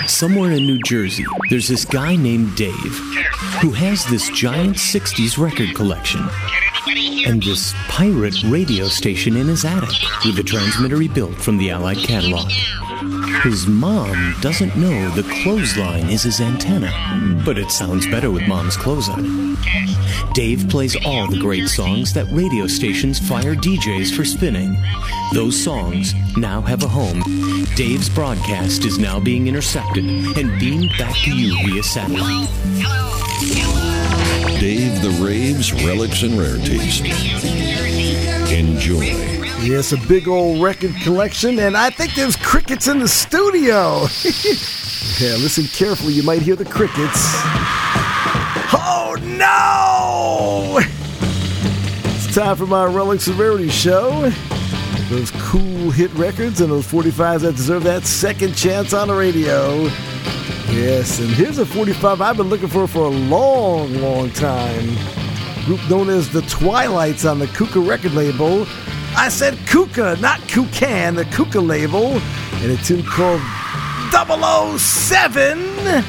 Somewhere in New Jersey, there's this guy named Dave who has this giant 60s record collection and this pirate radio station in his attic with a transmitter he built from the Allied catalog. His mom doesn't know the clothesline is his antenna, but it sounds better with Mom's clothes on. Dave plays all the great songs that radio stations fire DJs for spinning. Those songs now have a home. Dave's broadcast is now being intercepted and beamed back to you via satellite. Dave the Raves, Relics and Rarities. Enjoy. Yes, a big old record collection, and I think there's crickets in the studio. Yeah, listen carefully, you might hear the crickets. Oh no! It's time for my Relics and Rarities show. Those cool hit records and those 45s that deserve that second chance on the radio. Yes, and here's a 45 I've been looking for a long, long time. Group known as the Twilights on the Kuka record label. I said Kuka, not Kukan, the Kuka label. And a tune called 007.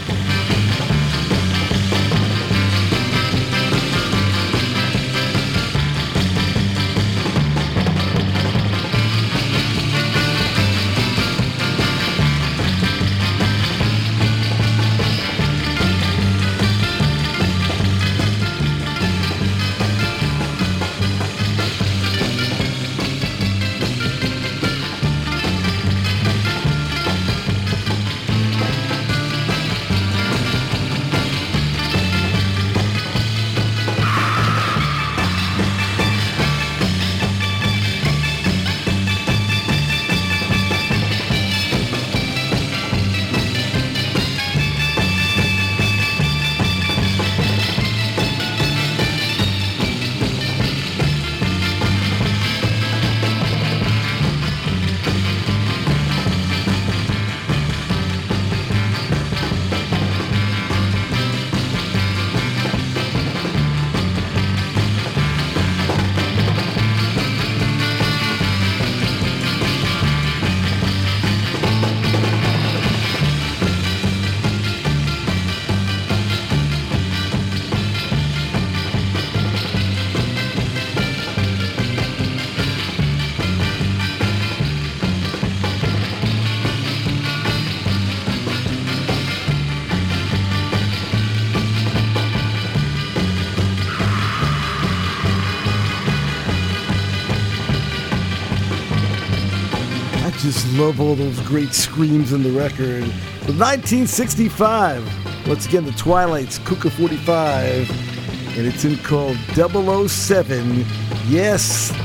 Just love all those great screams in the record. From 1965, once again, the Twilights, Kuka 45, and it's in called 007. Yes,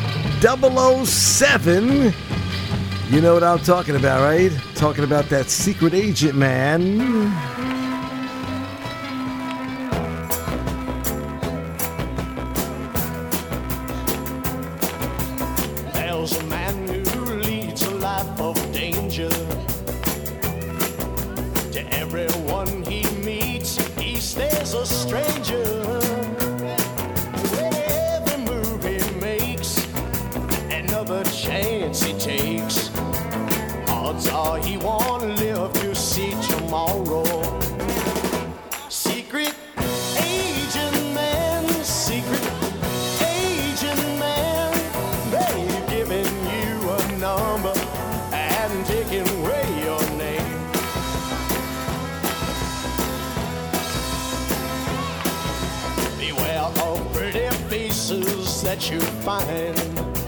007. You know what I'm talking about, right? Talking about that secret agent, man. That you find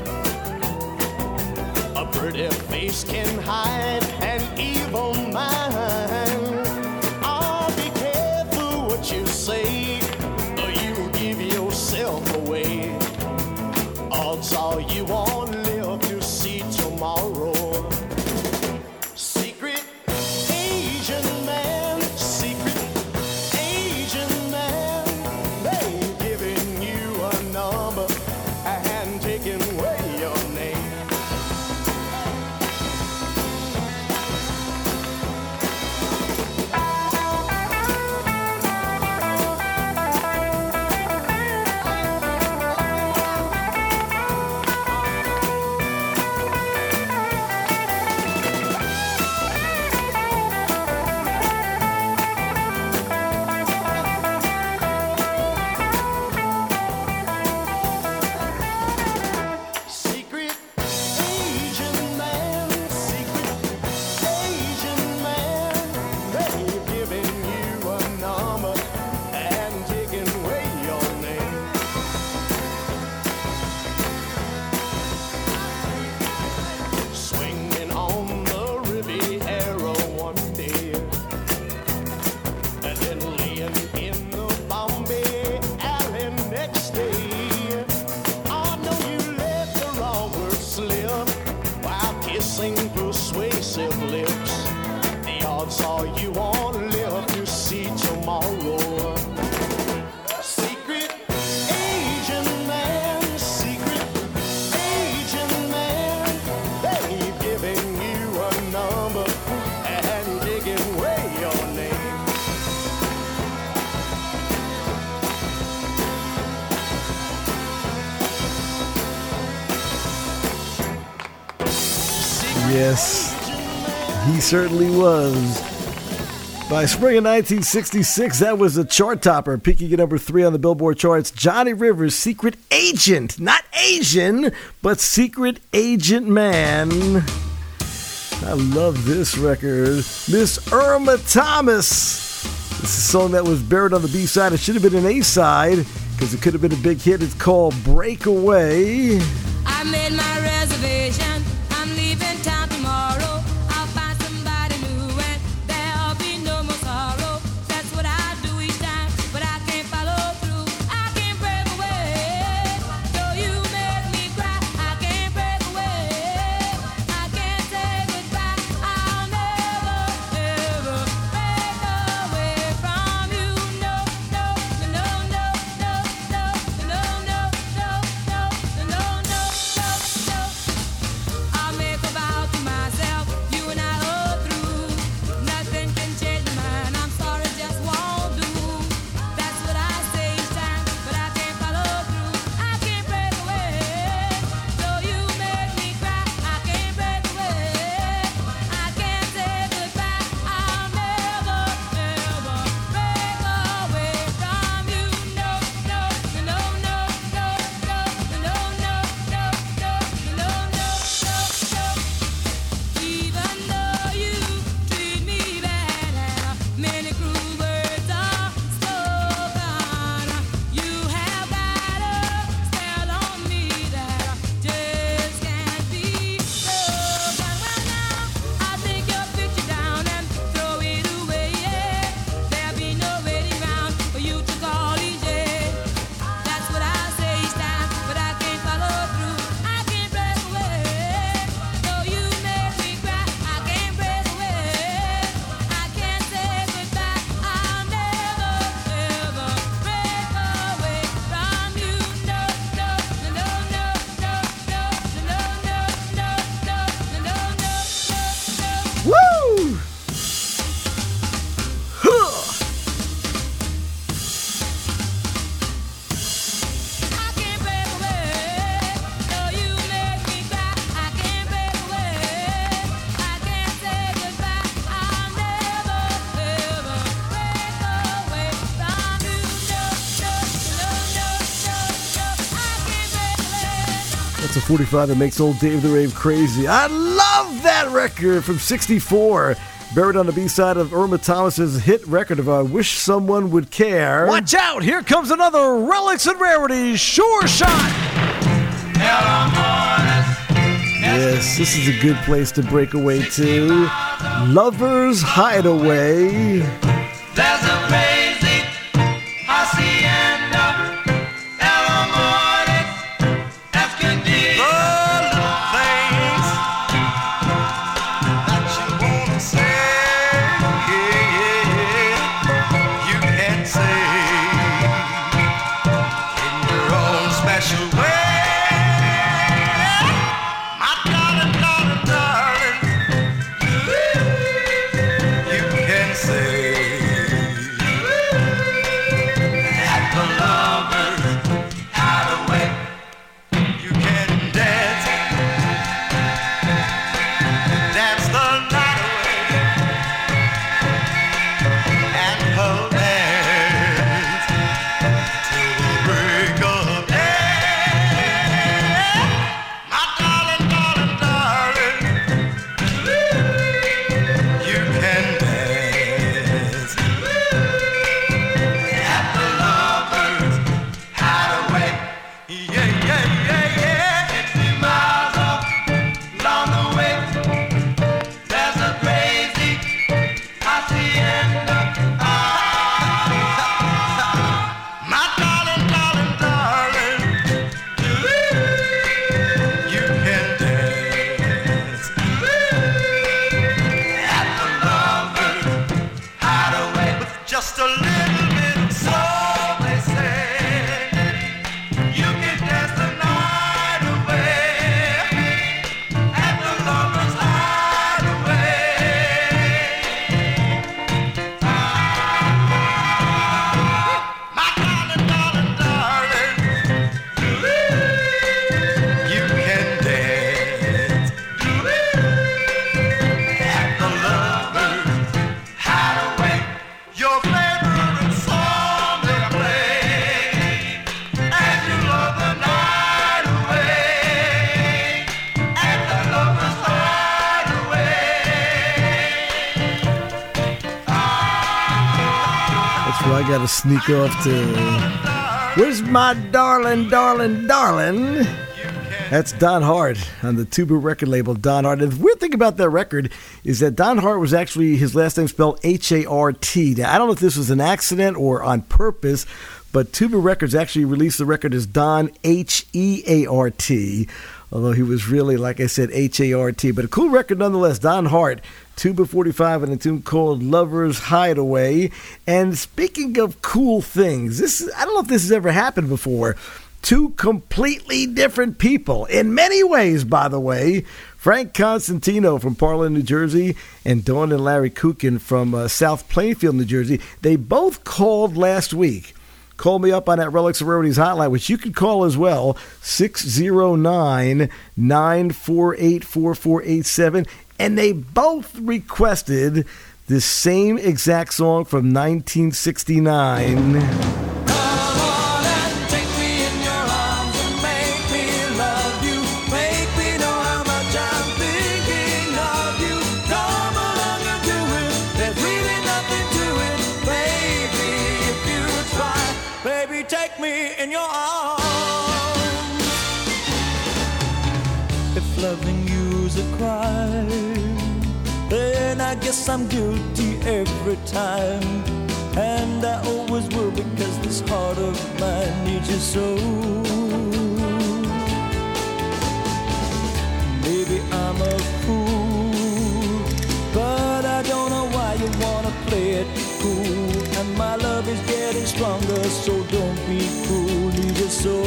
a pretty face can hide an evil mind. Oh, be careful what you say, or you will give yourself away. Odds are you won't live to see tomorrow. Secret agent man, secret agent man, they've given you a number and taking away your name. odds are you won't live to see tomorrow. Secret agent man, they've given you a number and taken away your name. Yes, he certainly was. By spring of 1966, that was a chart topper, peaking at number 3 on the Billboard charts. Johnny Rivers' Secret Agent. Not Asian, but Secret Agent Man. I love this record. Miss Irma Thomas. This is a song that was buried on the B-side. It should have been an A-side, because it could have been a big hit. It's called Breakaway. I made my reservation. I'm leaving town tomorrow. I'll find somebody new and there'll be no more sorrow. That's what I do each time, but I can't follow through. I can't break away. Though you make me cry, I can't break away. I can't say goodbye. I'll never, ever break away from you. No, no, no, no, no, no, no, no, no, no, no, no, no. I'll make a vow to myself, you and I are through. Nothing can change my mind, I'm sorry, just won't do. That's what I say each time, but I can't follow through. I can't break away. Though you make me cry, I can't break away. I can't say goodbye. I'll never, ever break away from you. No, no, no, no, no, no, no, no, no, no, no, no, no. Even though you treat me bad and many cruel words are spoken, you have got a spell on me that just can't be broken. Well now, I'll take your picture down and throw it away, yeah. There'll be no waiting round for you to call easy. That's what I say each time, but I can't follow through. I can't break away. Though you make me cry, I can't break away. I can't say goodbye. I'll never, ever break away from you. No, no, no, no, no, no, no, no, no, no, no, no, no. Woo! Huh! I can't break away. Though you make me cry, I can't break away. I can't say goodbye. I'll never, ever break away from you. No, no, no, no, no, no. I can't break away. That's a 45 that makes old Dave the Rave crazy. I love that record from 64. Buried on the B-side of Irma Thomas's hit record of I Wish Someone Would Care. Watch out! Here comes another Relics and Rarities Sure Shot! Yes, this is a good place to break away to. Lover's Hideaway. There's a crazy hacienda, Alamores, Escondido. Little things that you wanna say, you can say in your own special way. My darling, darling, you can say a little bit of soul, they say. You can dance the night away at the lover's hideaway. My darling, darling, darling, you can dance at the lover's hideaway. Your favorite song they play as you love the night away at the lover's hideaway. That's where I got to sneak off to. Where's my darling, darling, darling? That's Don Hart on the Tuba record label, Don Hart. And the weird thing about that record is that Don Hart was actually, his last name spelled H-A-R-T. Now, I don't know if this was an accident or on purpose, but Tuba Records actually released the record as Don H-E-A-R-T, although he was really, like I said, H-A-R-T. But a cool record nonetheless, Don Hart, Tuba 45, and a tune called Lover's Hideaway. And speaking of cool things, I don't know if this has ever happened before. Two completely different people, in many ways, by the way. Frank Constantino from Parlin, New Jersey, and Dawn and Larry Kukin from South Plainfield, New Jersey. They both called last week. Call me up on that Relics of Rarities hotline, which you can call as well, 609-948-4487. And they both requested the same exact song from 1969. Loving you's a crime, then I guess I'm guilty every time. And I always will, because this heart of mine needs you so. Maybe I'm a fool, but I don't know why you wanna play it cool. And my love is getting stronger, so don't be cruel, need you so.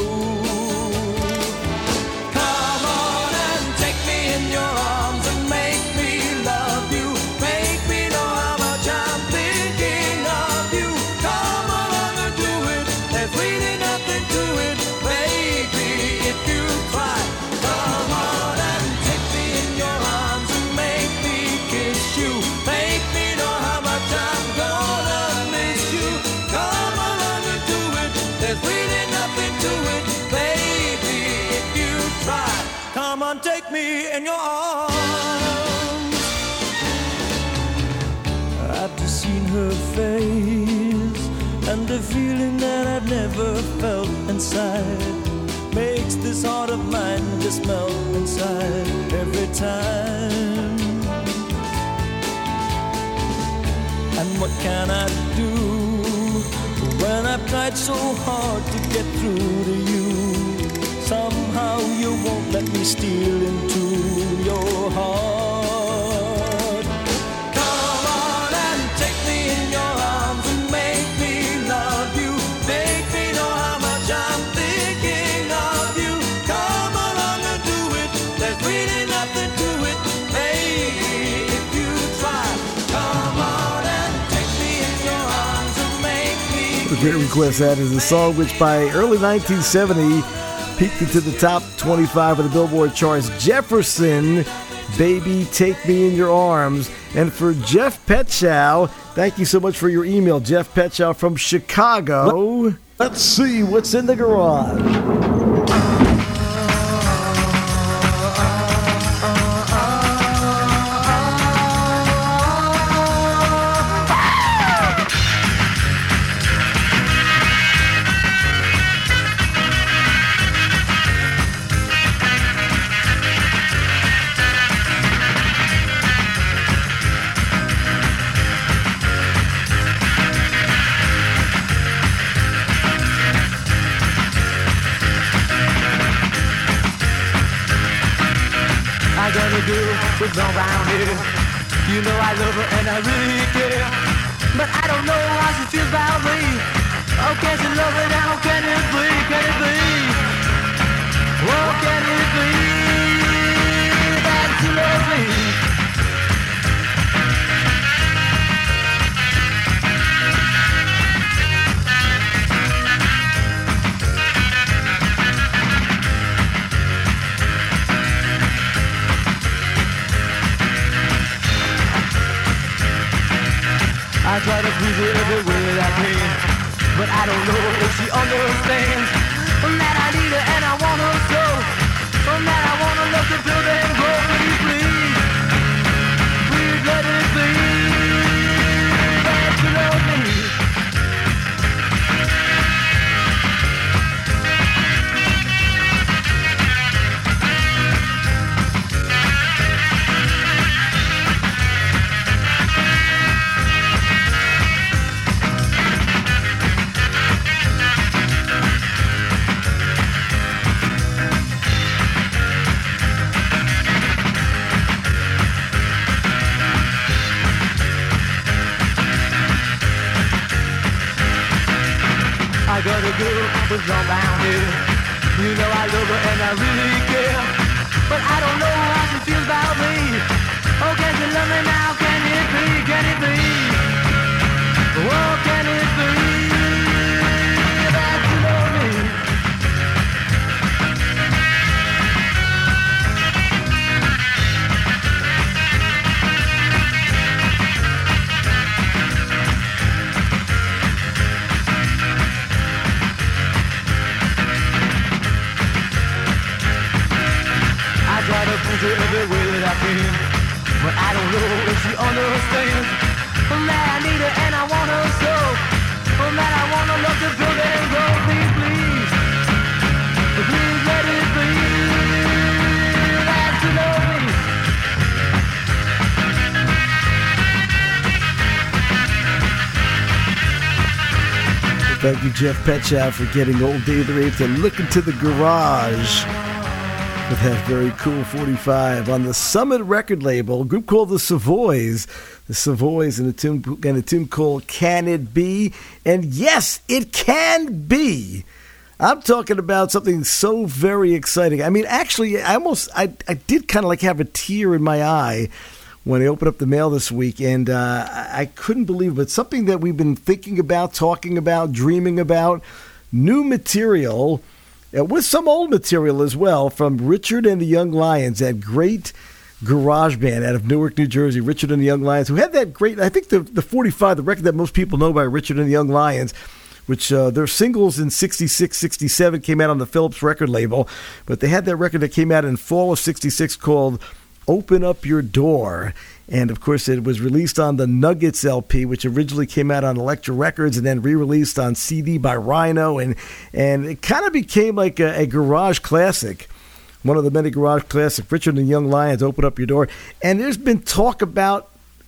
In your arms and make me love you. Make me know how much I'm thinking of you. Come along and do it. There's really nothing to it, baby, if you try. Come on and take me in your arms and make me kiss you. Make me know how much I'm gonna miss you. Come along and do it. There's really nothing to it, baby, if you try. Come on, take me in your arms. I've just seen her face, and the feeling that I've never felt inside makes this heart of mine just melt inside every time. And what can I do when I've tried so hard to get through to you? Somehow you won't let me steal into your heart. Come on and take me in your arms and make me love you. Make me know how much I'm thinking of you. Come along and do it. There's really nothing to it, baby, if you try. Come on and take me in your arms and make me. The great request that is a song which by early 1970 peaked into the top 25 of the Billboard charts. Jefferson, Baby, Take Me in Your Arms. And for Jeff Petchow, thank you so much for your email, Jeff Petchow from Chicago. Let's see what's in the garage. With no round here, you know I love her and I really care. but I don't know how she feels about me. Oh, can she love me now? Can it be? Can it be? Oh, can it be that she loves me? I try to please her every way that I can, but I don't know if she understands that I need her and I want her so, that I want to love to build and grow. Please, please, please let it be that you love me. I got a girl who's on down here. You know I love her and I really care, but I don't know how she feels about me. Oh, can she love me now? Can it be? Can it be? Oh, can it be that you love me? Try to push her every way that I can, but I don't know if she understands that I need her and I want her so, that I want to love to build and grow. Please, please, please let it be that you love me. Thank you, Jeff Petchow, for getting Old Dave the Rave to look into the garage with that very cool 45 on the Summit record label, a group called the Savoys. The Savoys in a tune called Can It Be? And yes, it can be. I'm talking about something so very exciting. I mean, actually, I did kind of like have a tear in my eye when I opened up the mail this week, and I couldn't believe it. It's something that we've been thinking about, talking about, dreaming about. New material, with some old material as well, from Richard and the Young Lions, that great garage band out of Newark, New Jersey, Richard and the Young Lions, who had that great, I think the 45, the record that most people know by Richard and the Young Lions, which their singles in 66, 67 came out on the Phillips record label, but they had that record that came out in fall of 66 called Open Up Your Door. And, of course, it was released on the Nuggets LP, which originally came out on Elektra Records and then re-released on CD by Rhino. And it kind of became like a garage classic, one of the many garage classics. Richard and the Young Lions, Open Up Your Door. And there's been talk about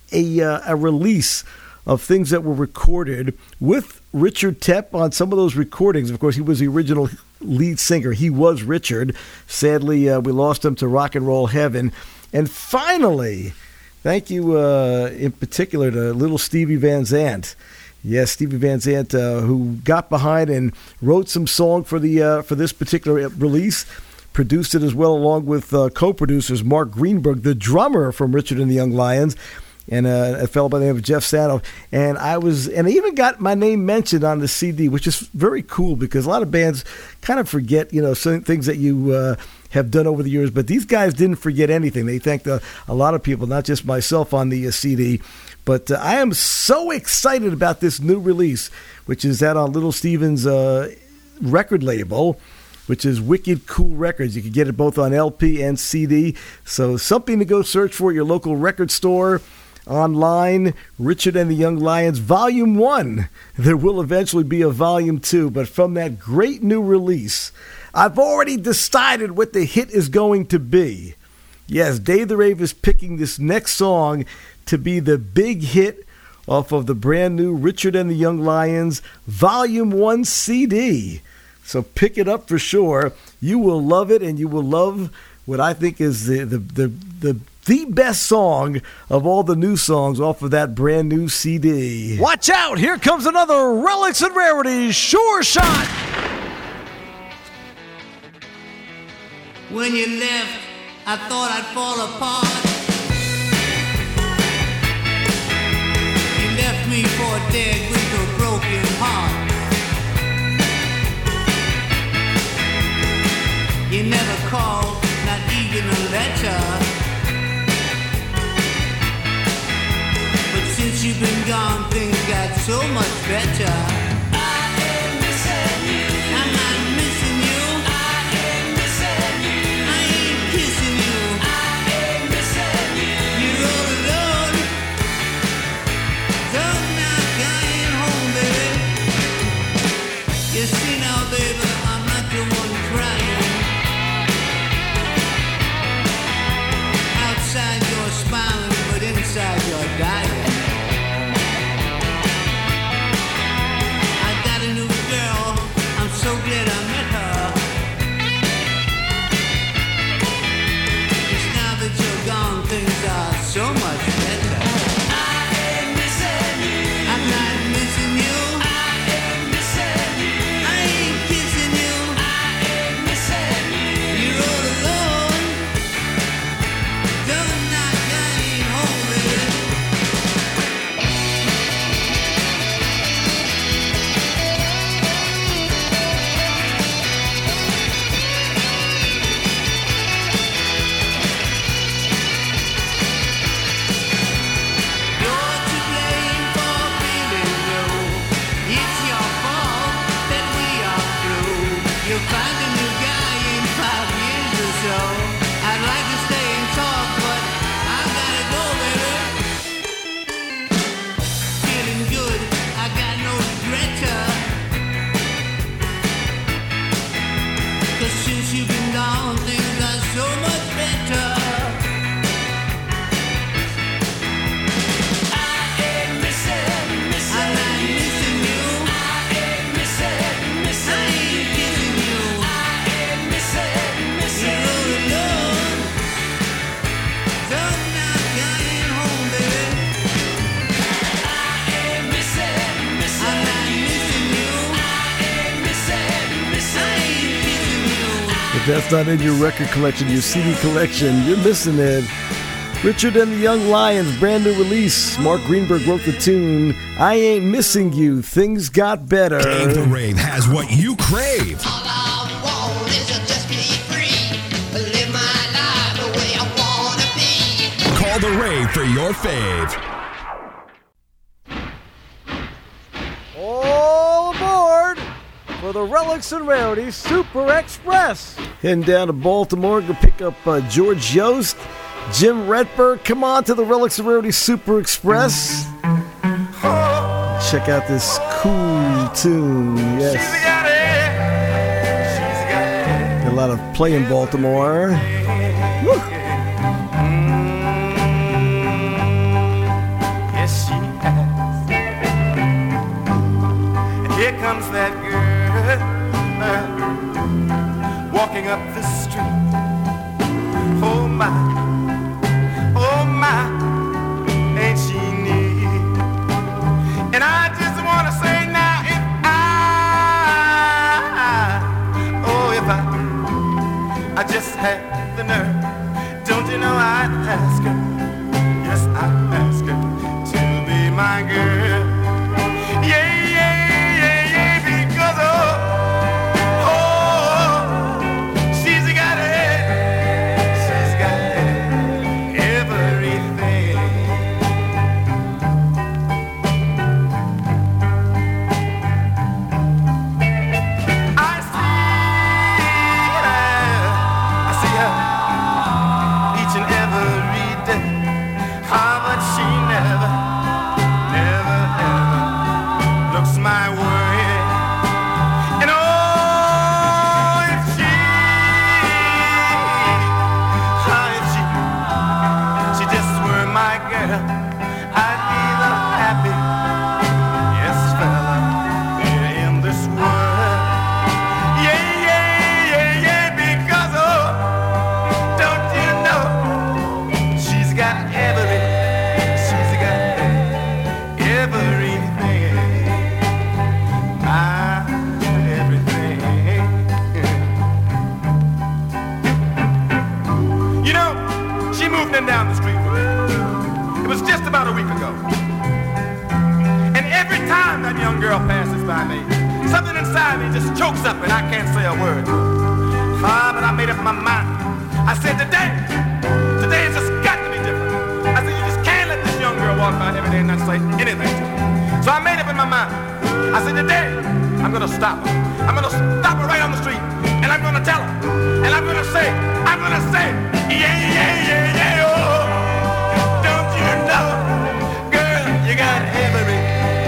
a release of things that were recorded with Richard Tepp on some of those recordings. Of course, he was the original lead singer. He was Richard. Sadly, we lost him to rock and roll heaven. And finally, thank you in particular to little Stevie Van Zandt. Yes, Stevie Van Zandt, who got behind and wrote some song for this particular release, produced it as well, along with co-producers Mark Greenberg, the drummer from Richard and the Young Lions, and a fellow by the name of Jeff Sano. And I even got my name mentioned on the CD, which is very cool because a lot of bands kind of forget, certain things that you have done over the years. But these guys didn't forget anything. They thanked a lot of people, not just myself on the CD. But I am so excited about this new release, which is out on Little Steven's record label, which is Wicked Cool Records. You can get it both on LP and CD. So something to go search for at your local record store. Online, Richard and the Young Lions, Volume 1. There will eventually be a Volume 2, but from that great new release, I've already decided what the hit is going to be. Yes, Dave the Rave is picking this next song to be the big hit off of the brand new Richard and the Young Lions Volume 1 CD. So pick it up for sure. You will love it, and you will love what I think is the the best song of all the new songs off of that brand new CD. Watch out! Here comes another Relics and Rarities Sure Shot! When you left, I thought I'd fall apart. You left me for dead with a broken heart. You never called, not even a letter. But since you've been gone, things got so much better. I ain't missing you. I'm not missing you. I ain't missing you. I ain't kissing you. I ain't missing you. You're all alone. Don't knock, I ain't home, baby. You see now, baby, I'm not the one crying. Outside you're smiling, but inside you're dying. I got a new girl, I'm so glad I met her. 'Cause now that you're gone, things are so much better. I ain't missing you. I'm not missing you. I ain't missing you. I ain't kissing you. I ain't missing you. You're all alone. Don't knock, I ain't home, baby. You're to blame for feeling low. It's your fault that we are through. You'll find a new guy in 5 years or so. I'd like to stay and talk, but I gotta go, baby. Feeling good, I got no regret. 'Cause since you've been gone, things are so much better. I ain't missing you. I ain't kissing you. You're all alone. Don't knock, I ain't home, baby. I'm not missing you. I ain't kissing you. If that's not in your record collection, your CD collection, you're missing it. Richard and the Young Lions, brand new release. Mark Greenberg wrote the tune, I Ain't Missing You, Things Got Better. Dave the Rave has what you crave. All I want is to just be free. Live my life the way I wanna be. Call the Rave for your fave. All aboard for the Relics and Rarities Super Express! Heading down to Baltimore, go pick up George Yost, Jim Redberg. Come on to the Relics and Rarities Super Express. Check out this cool tune. Yes. Got a lot of play in Baltimore. Woo. Yes, she has. And here comes that girl walking up the street. Oh my, ain't she neat? And I just wanna say now, if I just had the nerve, don't you know I'd ask her, yes, I'd ask her to be my girl. Yeah, because she's got everything. I see her each and every day. How but she never that young girl passes by me, something inside me just chokes up and I can't say a word. But I made up my mind. I said, today it's just got to be different. I said, you just can't let this young girl walk by every day and not say anything to me. So I made up in my mind. I said, today I'm gonna stop her. I'm gonna stop her right on the street, and I'm gonna tell her, and I'm gonna say, yeah, oh, don't you know, girl, you got every.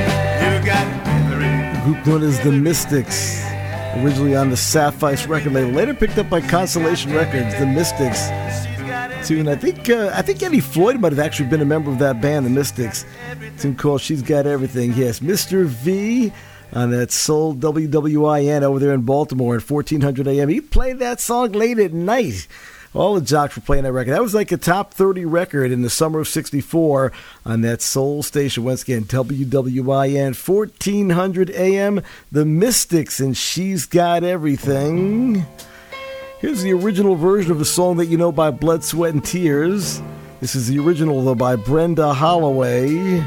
A group known as the Mystics, originally on the Sapphire record label, later picked up by Constellation Records. The Mystics tune. I think Eddie Floyd might have actually been a member of that band, the Mystics. Tune called "She's Got Everything." Yes, Mr. V on that Soul WWIN over there in Baltimore at 1400 AM. He played that song late at night. All the jocks were playing that record. That was like a top 30 record in the summer of '64 on that Soul station. Once again, WWIN, 1400 AM. The Mystics and "She's Got Everything." Here's the original version of a song that you know by Blood, Sweat, and Tears. This is the original, though, by Brenda Holloway.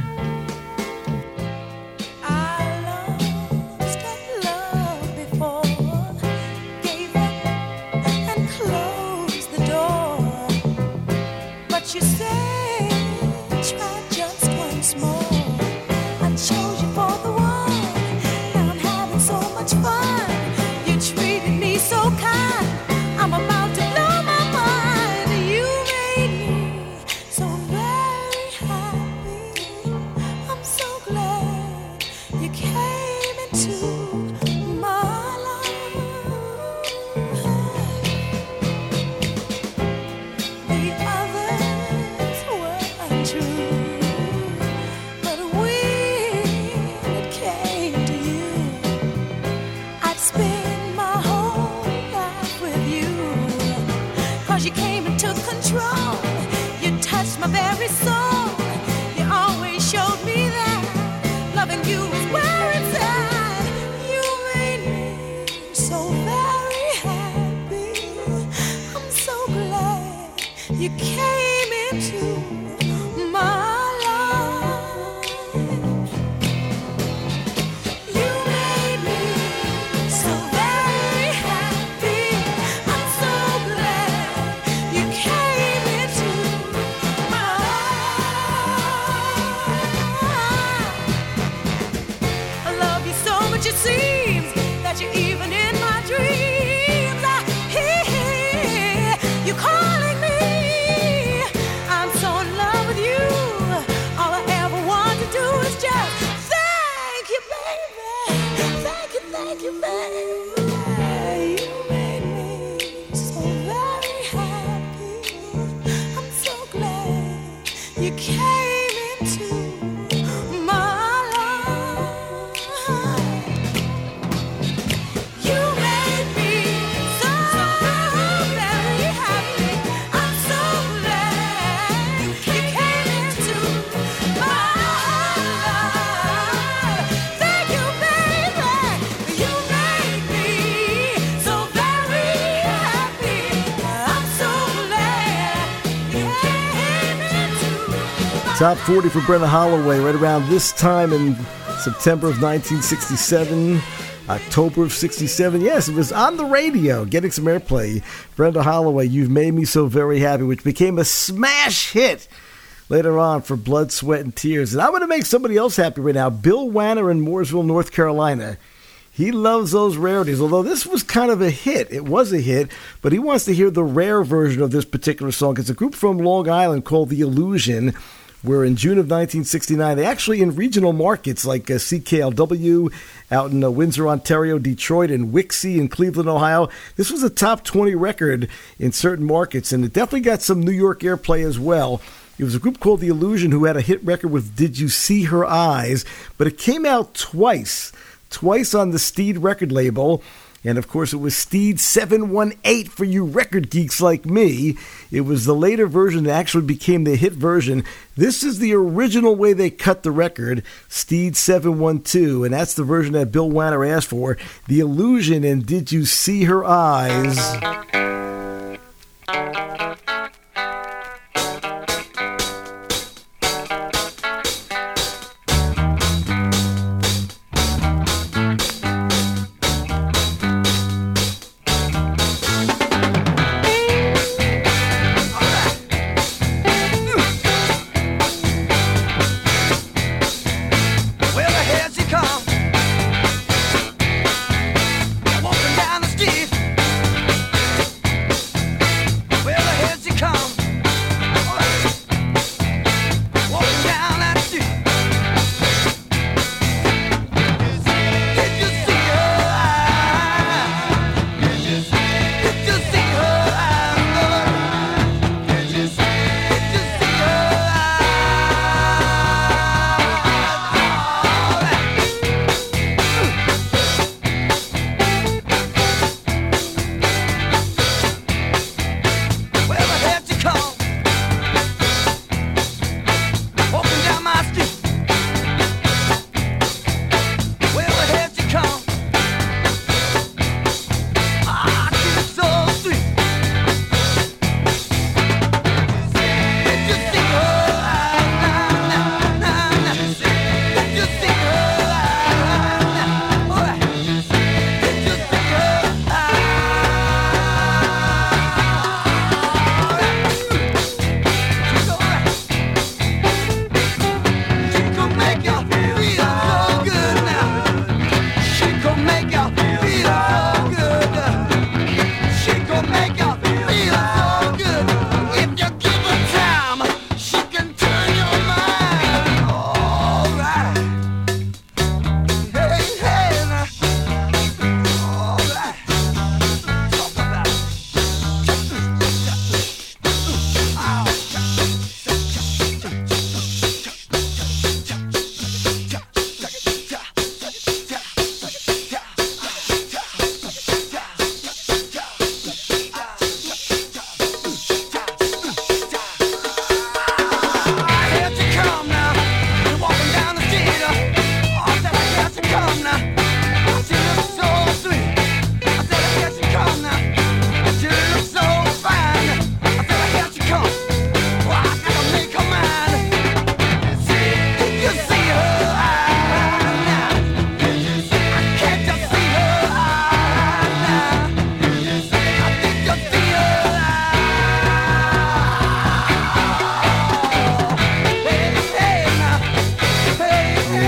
Top 40 for Brenda Holloway right around this time in September of 1967, October of 67. Yes, it was on the radio, getting some airplay. Brenda Holloway, "You've Made Me So Very Happy," which became a smash hit later on for Blood, Sweat, and Tears. And I'm going to make somebody else happy right now. Bill Wanner in Mooresville, North Carolina. He loves those rarities, although this was kind of a hit. It was a hit, but he wants to hear the rare version of this particular song. It's a group from Long Island called The Illusion, where in June of 1969, they actually in regional markets like CKLW out in Windsor, Ontario, Detroit, and Wixie in Cleveland, Ohio. This was a top 20 record in certain markets, and it definitely got some New York airplay as well. It was a group called The Illusion who had a hit record with "Did You See Her Eyes?" But it came out twice on the Steed record label. And, of course, it was Steed 718 for you record geeks like me. It was the later version that actually became the hit version. This is the original way they cut the record, Steed 712, and that's the version that Bill Wanner asked for. The Illusion and "Did You See Her Eyes?"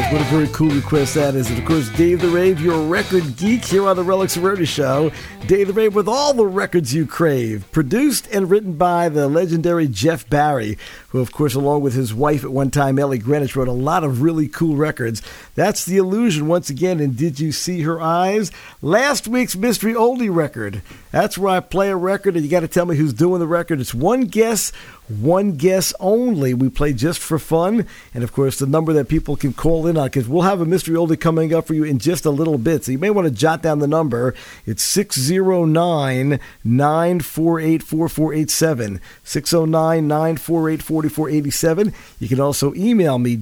Yes, what a very cool request that is. And of course, Dave the Rave, your record geek here on the Relics and Rarity Show. Dave the Rave with all the records you crave. Produced and written by the legendary Jeff Barry, who of course, along with his wife at one time, Ellie Greenwich, wrote a lot of really cool records. That's The Illusion once again, and Did You See Her Eyes? Last week's Mystery Oldie record. That's where I play a record and you got to tell me who's doing the record. It's one guess only. We play just for fun. And of course, the number that people can call in on, because we'll have a Mystery Oldie coming up for you in just a little bit. So you may want to jot down the number. It's 609-948-4487. 609-948-4487. You can also email me,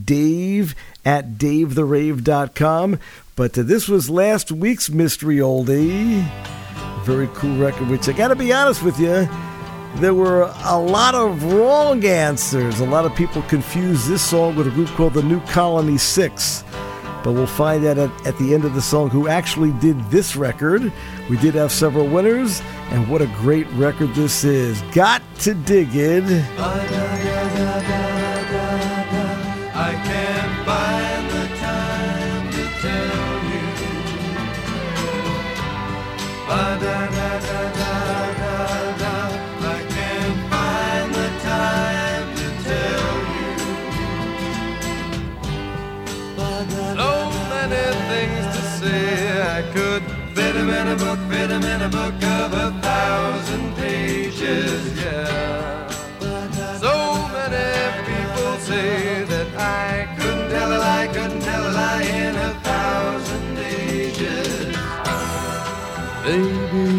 dave@davetherave.com. But this was last week's Mystery Oldie. Very cool record, which I got to be honest with you, there were a lot of wrong answers. A lot of people confused this song with a group called the New Colony Six. But we'll find out at the end of the song who actually did this record. We did have several winners, and what a great record this is. Got to Dig It. I can't find the time to tell you. I can't find the time to tell you. So many things to say, I could fit them in a book, fit them in a book of 1,000 pages, yeah. So many people say that I couldn't tell a lie, couldn't tell a lie in 1,000 pages. Baby,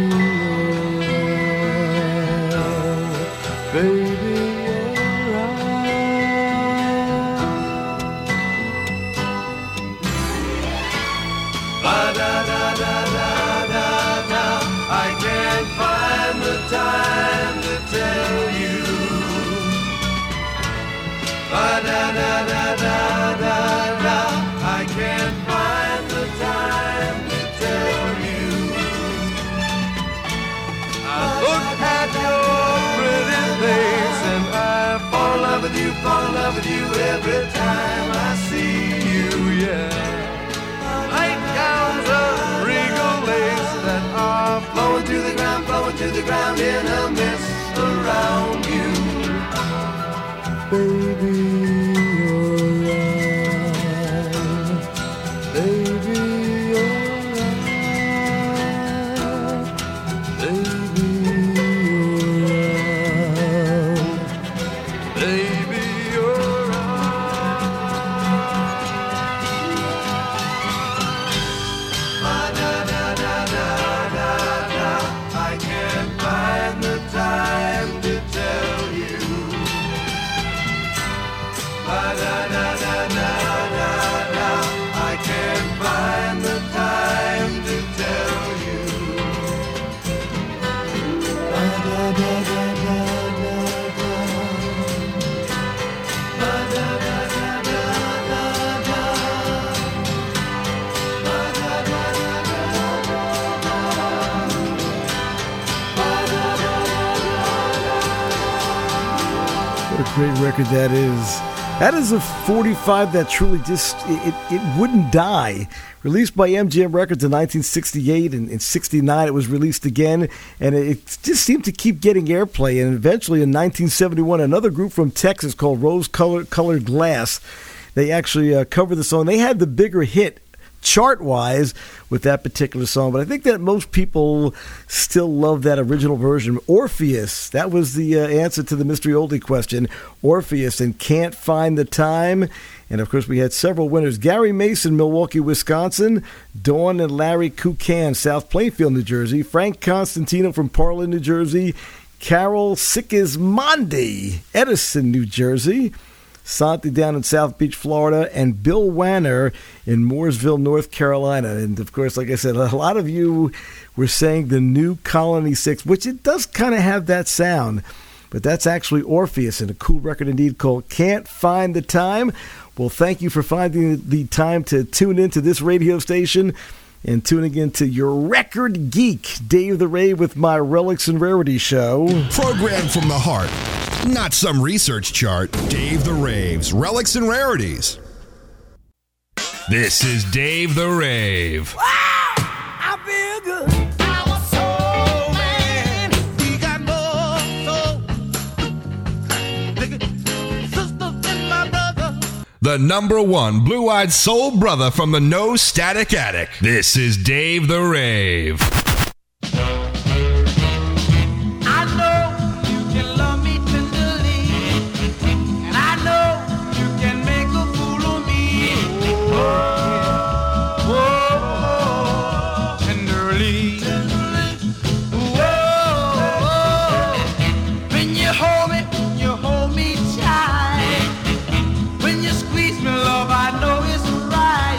baby, you're Ba-da-da-da-da-da-da, I can't find the time to tell you. Ba-da-da-da-da-da-da, I can't find the time to tell you. I look at your pretty face and I fall in love with you, fall in love with you every time I see you, yeah. Nightgowns of regal lace that are flowing to the ground in a mist around you. Baby, you're right. Baby, you're right. Baby, you're right. Baby, you're Ba-da-da-da-da-da-da, I can't find the time to tell you. Ba-da-da-da-da-da-da, I can't find the time to tell you. What a great record that is. That is a 45 that truly just, it wouldn't die. Released by MGM Records in 1968, and in 69 it was released again, and it just seemed to keep getting airplay. And eventually in 1971, another group from Texas called Rose Colored Glass, they actually covered the song. They had the bigger hit chart-wise with that particular song, but I think that most people still love that original version. Orpheus, that was the answer to the Mystery Oldie question. Orpheus and Can't Find the Time. And of course we had several winners. Gary Mason, Milwaukee, Wisconsin. Dawn and Larry Kukan, South Plainfield, New Jersey. Frank Constantino from Parlin, New Jersey. Carol Sigismondi, Edison, New Jersey. Santi down in South Beach, Florida, and Bill Wanner in Mooresville, North Carolina. And, of course, like I said, a lot of you were saying the New Colony Six, which it does kind of have that sound. But that's actually Orpheus, and a cool record indeed called Can't Find the Time. Well, thank you for finding the time to tune into this radio station and tuning into your record geek, Dave the Rave, with my Relics and Rarities show. Programmed from the heart. Not some research chart. Dave the Rave's Relics and Rarities. This is Dave the Rave. I feel good. Our soul man, we got more soul. Sisters and my brother. The number one blue-eyed soul brother from the No Static Attic. This is Dave the Rave. I know you can love me tenderly, and I know you can make a fool of me. Oh, tenderly. Oh, when you hold me tight. When you squeeze me, love, I know it's right.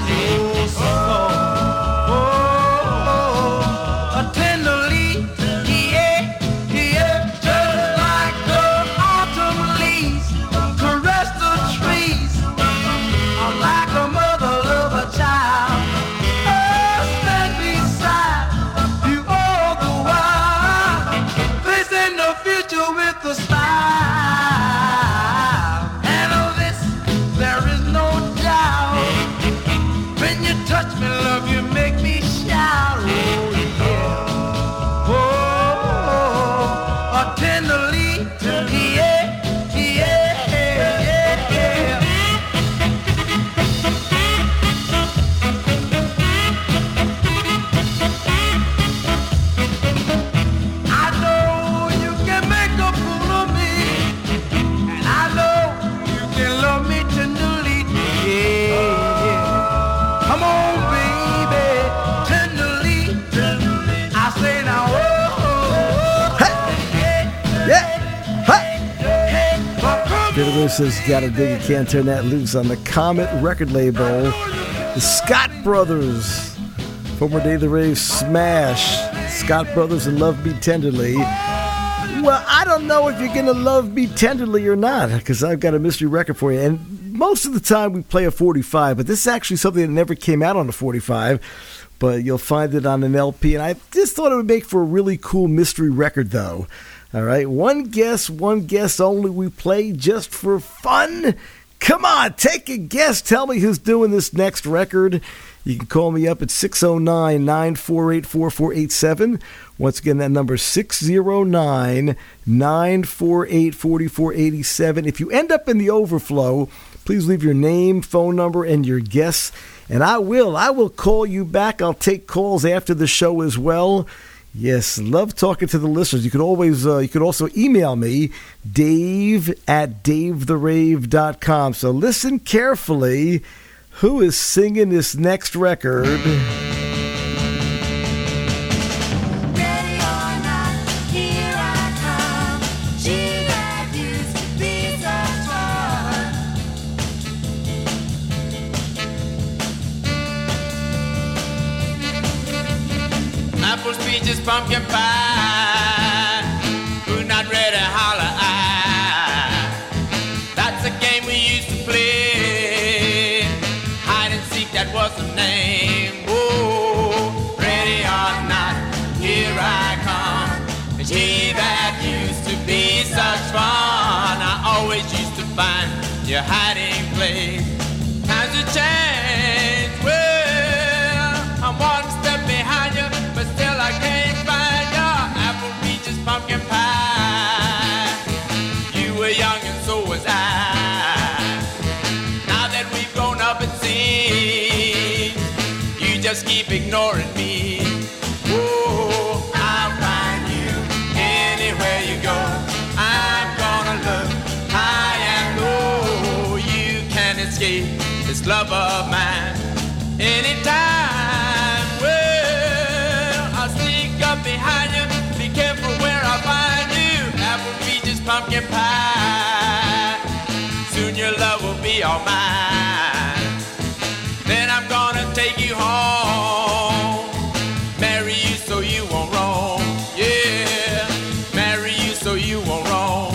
Tenderly, yeah, yeah, just like the autumn leaves caress the trees. I'm like a mother love a child. Oh, stand beside you all the while, facing the future with a smile. And of this there is no doubt. When you touch me, love, you make me shout. Oh, yeah. Oh, tenderly, yeah, yeah, yeah. I know you can make a fool of me, and I know you can love me tenderly, yeah. Come on, baby, tenderly, I say now, oh, David Lewis says, gotta dig it, can't turn that loose on the Comet record label. The Scott Brothers, former Dave the Rave smash. Scott Brothers and Love Me Tenderly. Well, I don't know if you're gonna love me tenderly or not, because I've got a mystery record for you. And most of the time we play a 45, but this is actually something that never came out on a 45. But you'll find it on an LP, and I just thought it would make for a really cool mystery record, though. All right, one guess only. We play just for fun. Come on, take a guess. Tell me who's doing this next record. You can call me up at 609-948-4487. Once again, that number is 609-948-4487. If you end up in the overflow, please leave your name, phone number, and your guess. And I will call you back. I'll take calls after the show as well. Yes, love talking to the listeners. You could also email me, dave@davetherave.com. So listen carefully. Who is singing this next record? Apples, peaches, pumpkin pie. Who's not ready? Holler, I. That's a game we used to play. Hide and seek, that was the name. Oh, ready or not, here I come. Gee, that used to be such fun. I always used to find your hiding place. Times have changed. Well, I'm one step behind you, but still I can't find your apple, peaches, pumpkin pie. You were young and so was I. Now that we've grown up it seems, you just keep ignoring me. Oh, I'll find you anywhere you go. I'm gonna look high and low. You can't escape this love of mine anytime. Well, I'll sneak up behind you. Be careful where I find you. Apple, peaches, pumpkin pie. Soon your love will be all mine. Then I'm gonna take you home. Marry you so you won't roam. Yeah, marry you so you won't roam.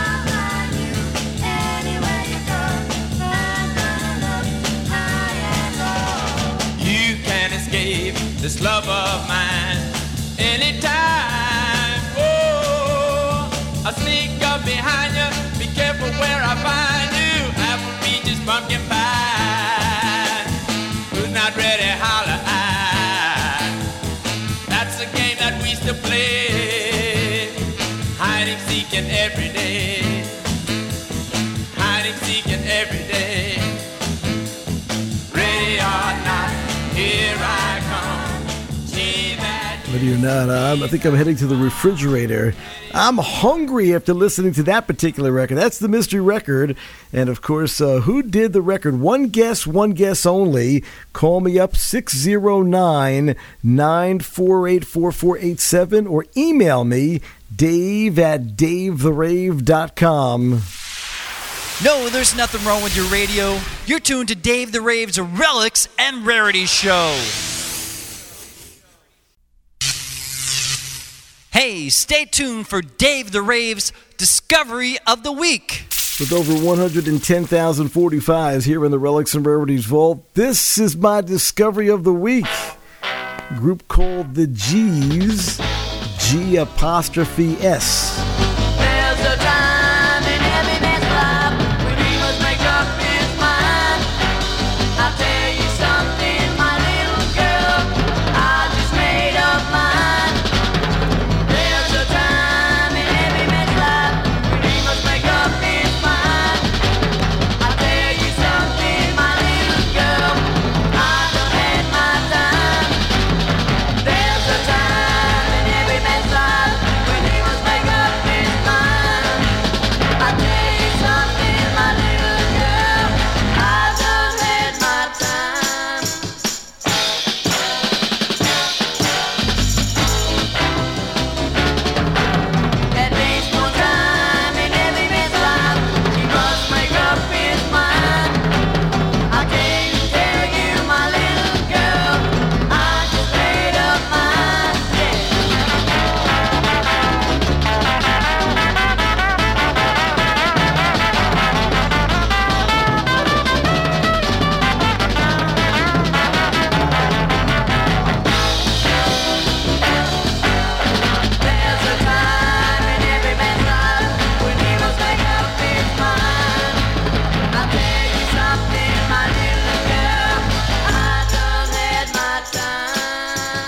Anywhere you go, I'm gonna look high and this love of mine. Anytime, oh, I sneak up behind you. Be careful where I find you. Apple, peaches, pumpkin pie. Who's not ready, holler I. That's the game that we used to play. Hiding, seeking every day. Hiding, seeking every day. Ready or not, here I come. See that. Ready or not, I think I'm heading to the refrigerator. I'm hungry after listening to that particular record. That's the mystery record. And, of course, who did the record? One guess only. Call me up, 609-948-4487, or email me, dave@davetherave.com. No, there's nothing wrong with your radio. You're tuned to Dave the Rave's Relics and Rarities Show. Hey, stay tuned for Dave the Rave's Discovery of the Week. With over 110,000 45s here in the Relics and Rarities Vault, this is my Discovery of the Week. A group called the G's, G''S. There's a time in every man's life when he must make up his mind. I'll tell you something, my little girl, I just made up mine. There's a time in every man's life when he must make up his mind. I'll tell you something, my little girl, I done had my time. There's a time in every man's life when he must make up his mind. I tell you something, my little girl, I just had my time. At least one time in every man's life, he must make up his mind. I can't tell you, my little girl, I just made up mine. There's a time in every man's life when he must make up his mind. I'll tell you something, my little girl, I done had my time.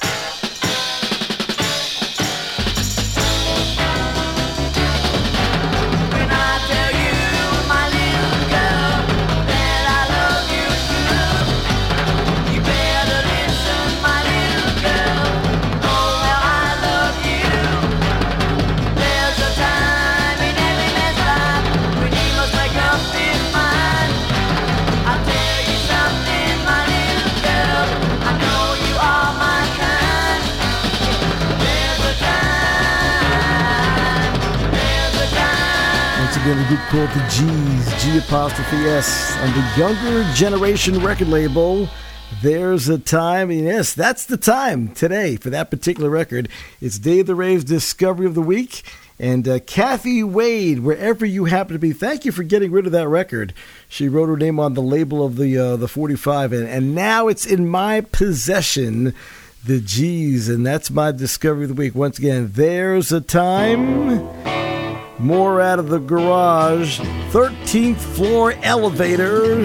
When I tell you, my little girl, that I love you true, you better listen, my little girl, oh how I love you. There's a time in every man's life when he must make up his mind. I'll tell you something, my little girl, I know you are my kind. There's a time, there's a time. Once again, a group called the G's, G''S, on the Younger Generation record label. There's a time, and yes, that's the time today for that particular record. It's Dave the Rave's Discovery of the Week. And Kathy Wade, wherever you happen to be, thank you for getting rid of that record. She wrote her name on the label of the 45, and now it's in my possession, the G's, and that's my Discovery of the Week. Once again, There's a Time. More out of the garage. 13th floor elevator.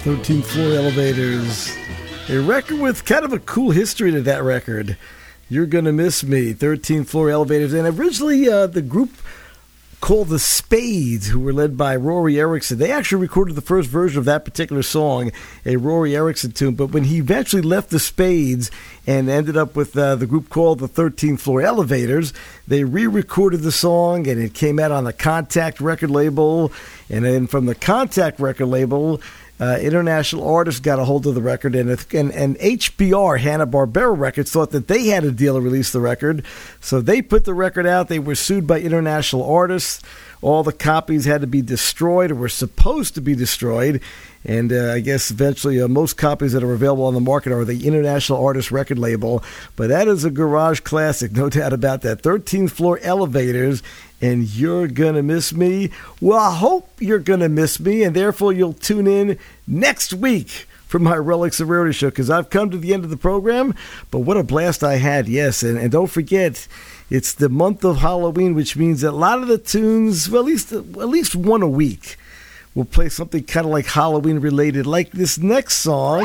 13th Floor Elevators. A record with kind of a cool history to that record. You're Gonna Miss Me, 13th Floor Elevators. And originally the group called the Spades, who were led by Rory Erickson, they actually recorded the first version of that particular song, a Rory Erickson tune. But when he eventually left the Spades and ended up with the group called the 13th Floor Elevators, they re-recorded the song, and it came out on the Contact record label. And then from the Contact record label, international artists got a hold of the record, and HBR, Hanna-Barbera Records, thought that they had a deal to release the record. So they put the record out. They were sued by international artists. All the copies had to be destroyed, or were supposed to be destroyed. And I guess eventually most copies that are available on the market are the International Artist record label. But that is a garage classic, no doubt about that. 13th Floor Elevators, and You're Gonna Miss Me. Well, I hope you're gonna miss me, and therefore you'll tune in next week for my Relics of Rarity show, because I've come to the end of the program. But what a blast I had, yes. And don't forget, it's the month of Halloween, which means that a lot of the tunes, well, at least one a week, we'll play something kind of like Halloween related, like this next song.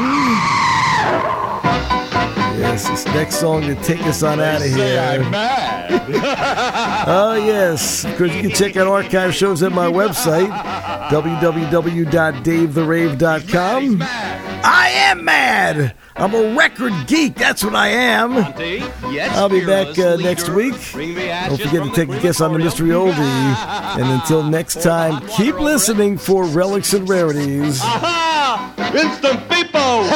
Yes, this next song to take us on out of here. I'm mad. Oh, yes. Of course, you can check out archive shows at my website, www.davetherave.com. I am mad. I'm a record geek. That's what I am. I'll be back next week. Don't forget to take a guess on the Mystery Oldie. And until next time, keep listening for Relics and Rarities. Aha! Instant people!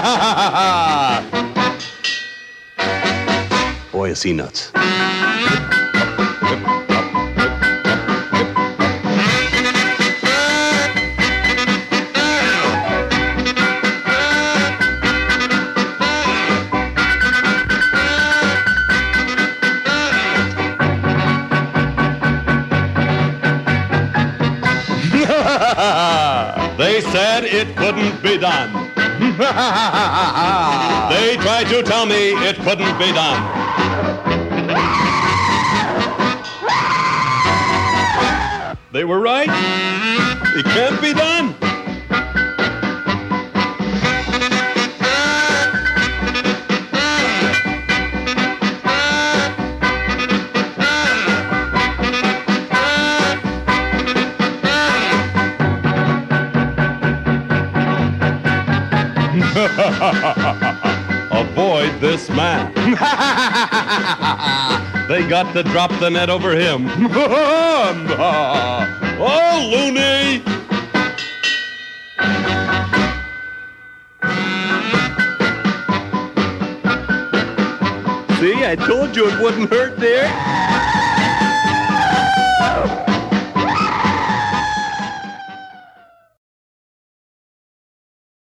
Boy, is he nuts. They said it couldn't be done. They tried to tell me it couldn't be done. They were right. It can't be done. Avoid this man. They got to drop the net over him. Oh, loony! See, I told you it wouldn't hurt, dear.